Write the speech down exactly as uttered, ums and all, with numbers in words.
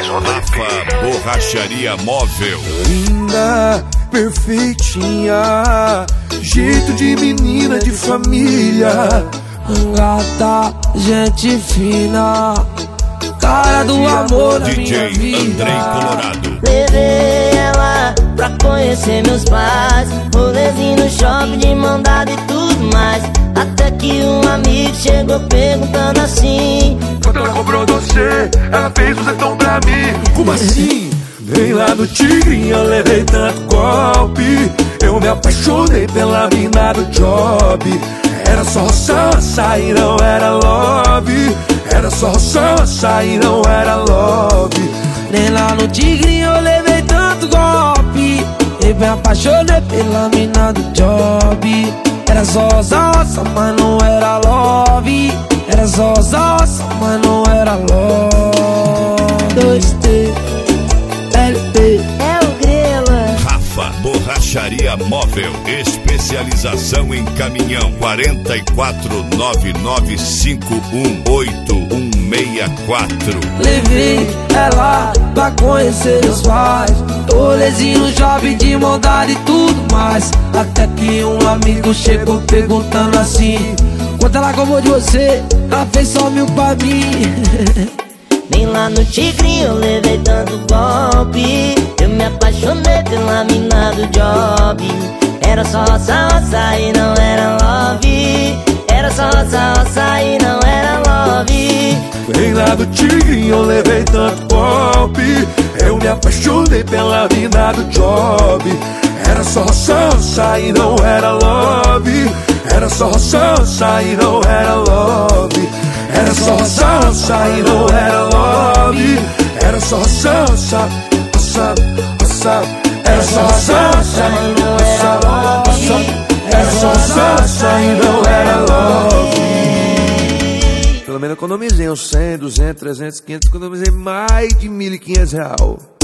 Rafa Borracharia Móvel. Linda, perfeitinha, jeito de menina de família. Gata, gente fina, cara do amor da D J minha vida. Andrei Colorado. Levei ela pra conhecer meus pais, rolezinho no shopping de mão dada e tudo mais. Até que um amigo chegou perguntando assim: quando ela comprou doce, ela fez um zetão pra mim. Como assim? Vem lá no Tigrinho, eu levei tanto golpe. Eu me apaixonei pela mina do job. Era só roça e não era love. Era só roça e não era love. Nem lá no Tigrinho eu levei tanto golpe. Eu me apaixonei pela mina do job. Era só roça, mas não era love. Era só roça, mas não era love. dois T, L P. é o Grela. Rafa Borracharia Móvel. Especialização em caminhão. Quatro quatro nove nove cinco um oito um seis quatro. Levei ela pra conhecer os pais, rolezinho jovem de maldade e tudo mais. Até que um amigo chegou perguntando assim: quanto ela comprou de você? Ela fez só mil pra mim. Nem lá no Tigrinho eu levei tanto golpe. Eu me apaixonei pela mina do job. Era só roça, roça e não era love. Era só roça, roça e não era love. Vem lá do Tigrinho, eu levei tanto golpe. Eu me apaixonei pela mina do job. Era só roça e não era love. Era só roça e não era love. Era só roça e não era love. Era só roça, roça, roça. Era só roça e não era love. Era só roça e não era love. Pelo menos economizei uns cem, duzentos, trezentos, quinhentos. Economizei mais de mil e quinhentos real.